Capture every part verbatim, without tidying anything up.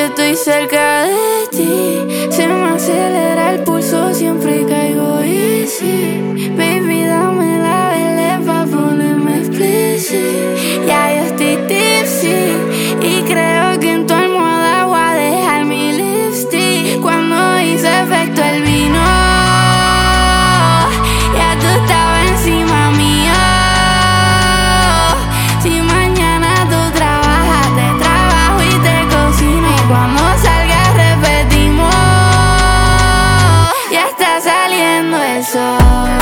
yo estoy cerca de ti, se me acelera el pulso, siempre caigo easy. Baby, dame la vele pa' ponerme explicit. Ya yo estoy tipsy y creo que en tu almohada voy a dejar mi lipstick. Cuando hizo efecto el vino, ya tú estabas encima mío. Si mañana tú trabajas, te trabajo y te cocino. Y cuando salgas repetimos, ya está saliendo el sol.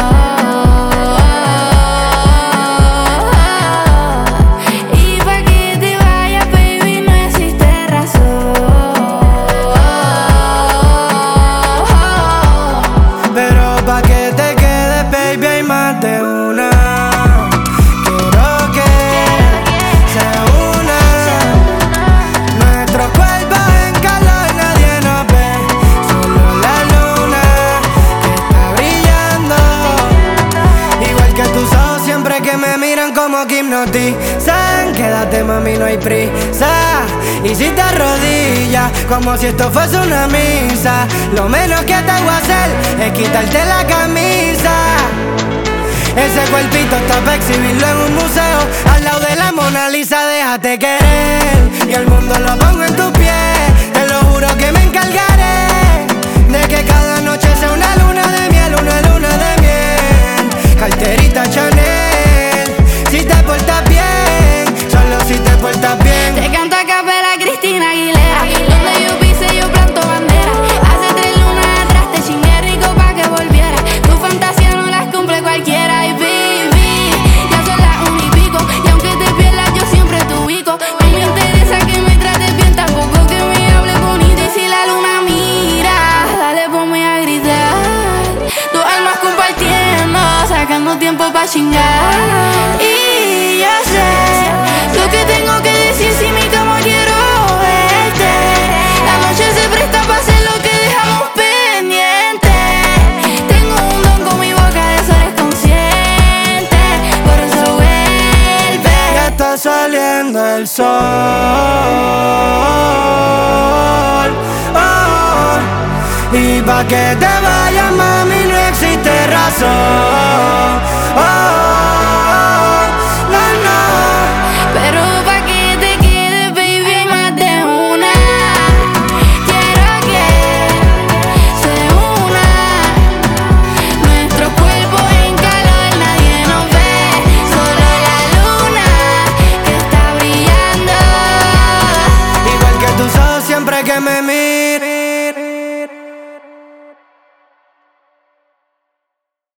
Como que hipnotizan, quédate mami, no hay prisa. Y si te arrodillas, como si esto fuese una misa, lo menos que te voy a hacer es quitarte la camisa. Ese cuerpito está para exhibirlo en un museo, al lado de la Mona Lisa. Déjate querer y el mundo lo pongo en tus pies. Te lo juro que me encargaré de que cada noche sea una luna de miel, una luna de miel. Carterita Chanel, si te portas bien, solo si te portas bien. Te canto a capela Cristina Aguilera, donde yo pise yo planto bandera. Hace tres lunas atrás te chingué rico pa' que volviera. Tu fantasía no las cumple cualquiera. Y baby, ya son las un y pico, y aunque te pierdas yo siempre te ubico. No me interesa que me trates bien, tampoco que me hables bonito. Y si la luna mira, dale ponme a gritar. Dos almas compartiendo, sacando tiempo pa' chingar. Y yo sé lo que tengo que decir, si mi cama quiero verte. La noche se presta pa' hacer lo que dejamos pendiente. Tengo un don con mi boca, de eso eres consciente. Por eso vuelve. Ya está saliendo el sol, oh, y pa' que te vayas mami no existe razón, oh.